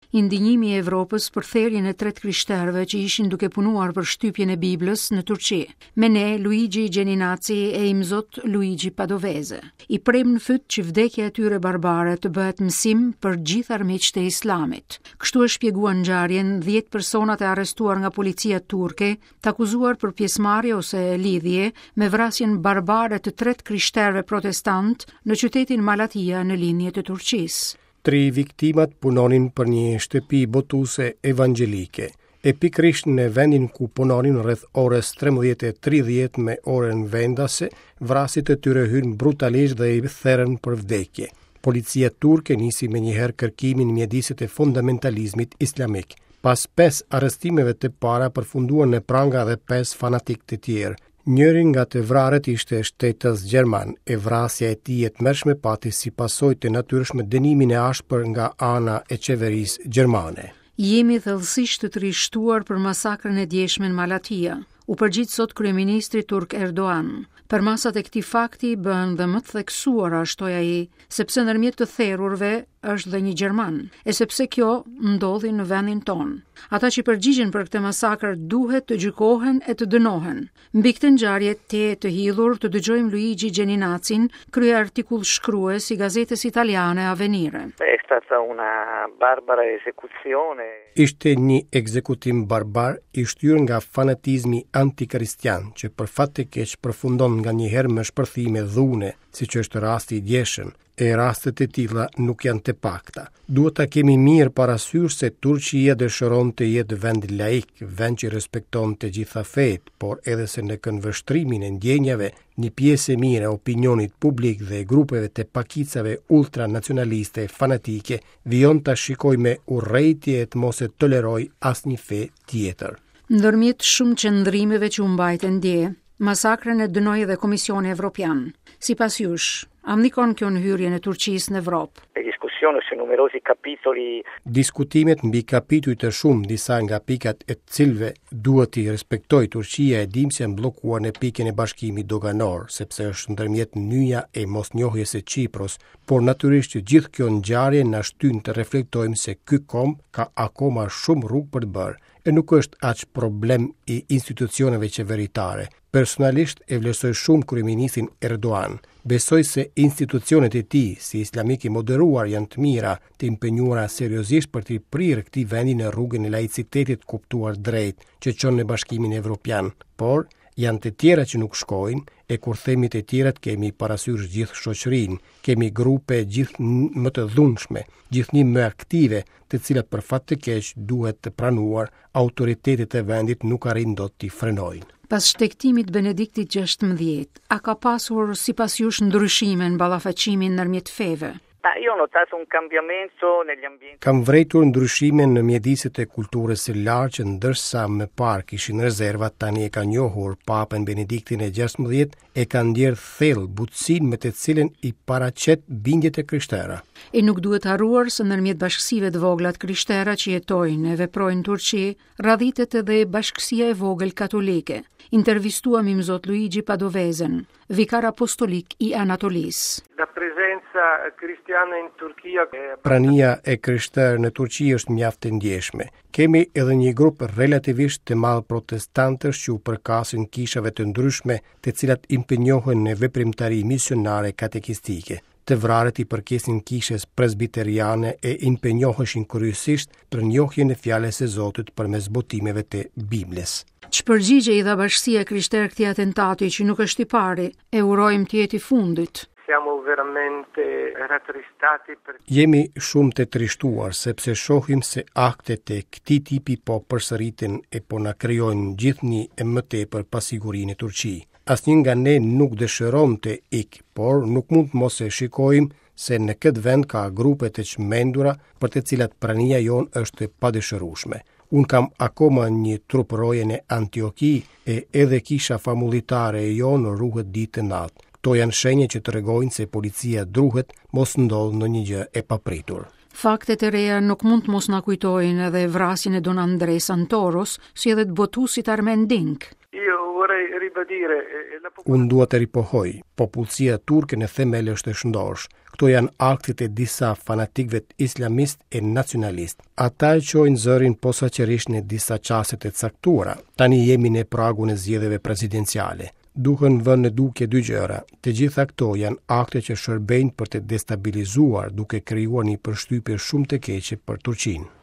Indinjimi i Evropës për therrjen e 3 krishterëve që ishin duke punuar për shtypjen e Biblës në Turqi. Me ne Luigi Geninazi e imzot Luigi Padovese. I prem në fyt që vdekja e tyre barbare të bëhet mësim për gjithë armiqtë e Islamit. Kështu e shpjeguan ngjarjen 10 personat e arrestuar nga policia turke, të akuzuar për pjesëmarrje ose lidhje me vrasjen barbare të 3 krishterëve protestant në qytetin Malatya në linje të Turqisë. 3 viktimat punonin për një shtëpi botuese evangelike. E pikrisht në vendin ku punonin rreth orës 13:30 me orën vendase, vrasit e tyre hyn brutalisht dhe i therrën për vdekje. Policia turke nisi me njëherë kërkimin mjediset e fundamentalizmit islamik. Pas 5 arrestimeve të para përfunduan në pranga dhe 5 fanatik të tjerë. Njëri nga të vrarët ishte shtetës gjerman, e vrasja e tij e tmerrshme pati si pasojë të natyrshme dënimin e ashpër nga ana e qeverisë gjermane. Jemi thellësisht të trishtuar për masakrën e djeshme në Malatya, u përgjigj sot kryeministri turk Erdogan. Përmasat e këtij fakti bëhen dhe më të theksuara, shtoi ai, sepse ndërmjet të therrurve është dhe një gjerman, e sepse kjo ndodhi në vendin ton. Ata që përgjigjen për këtë masakër duhet të gjykohen e të dënohen. Mbi këtë ngjarje të hidhur të dëgjojmë Luigi Geninazin, kryeartikull shkrues i gazetës italiane Avvenire. È stata una barbara esecuzione. Ishte një ekzekutim barbar i shtyrë nga fanatizmi antikristian që për fat të keq përfundon nga njëherë me shpërthime dhune, siç është rasti i djeshëm, e rastet e tilla nuk janë të pakta. Duhet ta kemi mirë parasysh se Turqia dëshiron të jetë vend laik, vend që respekton të gjitha fetë, por edhe se në këndvështrimin e ndjenjave, një pjesë e mirë e opinionit publik dhe grupeve të pakicave ultranacionaliste e fanatike vijon ta shikoj me urrejtje e të mos e toleroj asnjë fe tjetër. Ndërmjet shumë qëndrimeve që u mbajtën dje, masakrën e dënoi edhe Komisioni Evropian. Sipas jush, amnikon kjo në hyrjen e Turqisë në Evropë? Diskutimet mbi kapituj të shumë, disa nga pikat e të cilëve duhet i respektoj Turqia e dim se janë bllokuar në pikën e bashkimit doganor, sepse është ndërmjet nyja e mosnjohjes së Çipros, por natyrisht që gjithë kjo ngjarje na shtyn të reflektojmë se ky kom ka akoma shumë rrugë për të bërë. E nuk është aq problem i institucioneve qeveritare. Personalisht e vlerësoj shumë kryeministin Erdogan. Besoj se institucionet e tij, si islamik i moderuar, janë të mira, të impenjuara seriozisht për të prirë këtij vendi në rrugën e laicitetit kuptuar drejt, që çon në Bashkimin Evropian. Por janë të tjera që nuk shkojnë, e kur themi të tjerat kemi parasysh gjithë shoqërinë, kemi grupe gjithë më të dhunshme, gjithnjë më aktive, të cilat për fat të keq duhet të pranuar, autoritetet e vendit nuk arrin dot t'i frenojnë. Pas shtektimit Benediktit 16, a ka pasur sipas jush ndryshime në ballafaqimin ndërmjet feve? Io ho notato un cambiamento negli ambienti. Kam vrejtur ndryshime në mjediset e kulturës së lartë, ndërsa më parë kishin rezerva, tani e ka njohur Papen Benediktin e 16 e ka ndjerë thellë butësinë me të cilën i paraqet bindjet e krishterë. E nuk duhet harruar se ndërmjet bashkësive të vogla të krishterë që jetojnë e veprojnë në Turqi, radhitet edhe bashkësia e vogël katolike. Intervistuam imzot Luigi Padovesen, vikar apostolik i Anatolisë. Prania e krishterë në Turqi është mjaft e ndjeshme. Kemi edhe një grup relativisht të madh protestantësh që u përkasin kishave të ndryshme, të cilat impenjohen në veprimtari misionare katekistike. Të vrarët i përkesin kishes presbiteriane e impenjoheshin kryesisht për njohjen e fjalës së Zotit përmes botimeve të Biblës. Ç'përgjigje i dha Bashkësia Krishtere këtij atentati që nuk është i pari, e urojmë të jetë i fundit. Jemi shumë të trishtuar sepse shohim se aktet e këtij tipi po përsëriten e po na krijojnë gjithnjë e më tepër pasigurinë e Turqi. Asnjë nga ne nuk dëshiron të ikë, por nuk mund mos e shikojmë se në këtë vend ka grupe të çmendura për të cilat prania jon është e padëshirueshme. Unë kam akoma një trup roje në Antioki e edhe kisha famulitare e jonë ruhet ditë e natë. Këto janë shenje që tregojnë se policia druhet mos ndodhë në një gjë e papritur. Faktet e reja nuk mund të mos na kujtojnë edhe vrasjen e Don Andres Santoros, si edhe të botuesit Armen Dink. Unë dua të ripohoj, popullsia turke në themel është e shëndosh. Këto janë aktit e disa fanatikëve islamist e nacionalist. Ata e qojnë zërin posaçërisht në disa çaste të caktuara. Tani jemi në pragun e zgjedhjeve presidenciale. Duhen vënë në dukje dy gjëra. Të gjitha këto janë akte që shërbejnë për të destabilizuar duke krijuar një përshtypje shumë të keqe për Turqinë.